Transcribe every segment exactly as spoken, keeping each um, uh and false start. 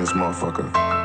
this motherfucker.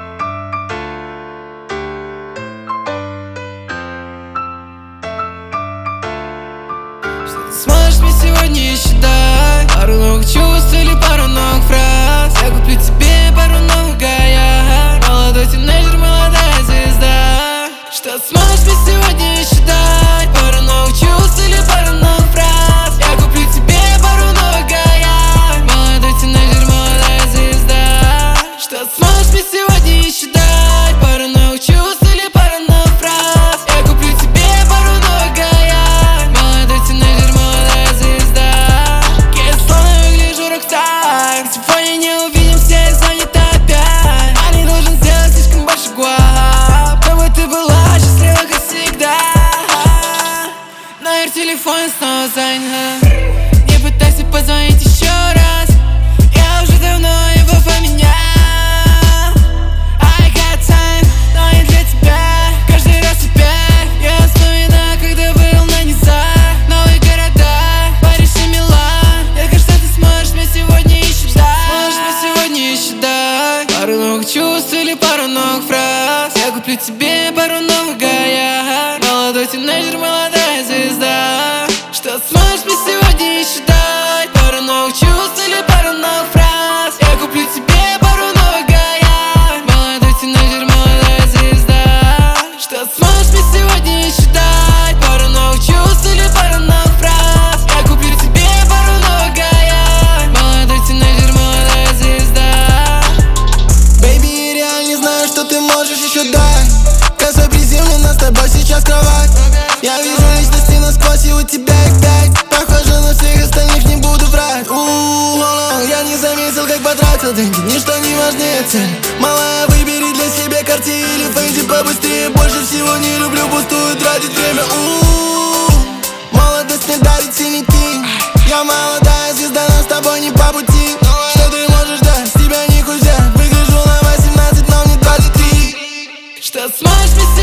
Сможешь мне сегодня еще дать пару новых чувств или пару новых фраз? Я куплю тебе пару новых гаяр. Молодой тинейджер, молодая звезда. Что сможешь мне сегодня еще дать пару новых чувств или пару новых фраз? Я куплю тебе пару новых гаяр. Молодой тинейджер, молодая звезда. Что сможешь мне сегодня еще дать пару новых чувств или пару новых фраз? Я куплю тебе пару новых гаяр. Молодой тинейджер, молодая звезда. Я словно выгляжу рок-стар. Сегодня не увидимся, я занята опять. А не должен сделать слишком больше гуап, чтобы ты была счастлива, как всегда. Номер телефона снова занят. Не пытайся позвонить еще раз, я уже давно его поменял. I got time, но не для тебя. Каждый раз опять я вспоминаю, когда был на низах. Новые города, Париж и Милан. Детка, что ты сможешь мне сегодня еще дать? Сможешь мне сегодня еще дать пару новых чувств или пару новых фраз? Я куплю тебе пару новых гаяр. Молодой тинейджер, молодая звезда. Что сможешь мне сегодня еще дать пару новых чувств или пару новых фраз? Я куплю тебе пару новых гаяр. Молодой тинейджер, молодая звезда. Что сможешь мне сегодня еще дать пару новых чувств или пару новых фраз? Я куплю тебе пару новых гаяр. Молодой тинейджер, молодая звезда. Бэйби, я реально не знаю, что ты можешь еще дать. Косой приземлена, с тобой сейчас кровать. Я вижу личности насквозь, и у тебя их пять. Похоже на всех остальных, не буду врать. У-у-у, я не заметил, как потратил деньги. Ничто не важнее цель. Малая, выбери для себя карте или фэнзи побыстрее. Больше всего не люблю пустую тратить время. У-у-у, молодость мне дарит синяки. Я молодая звезда, но с тобой не по пути. Что ты можешь дать? С тебя не хуй взять. Выгляжу на восемнадцать, но мне двадцать три. Что сможешь мне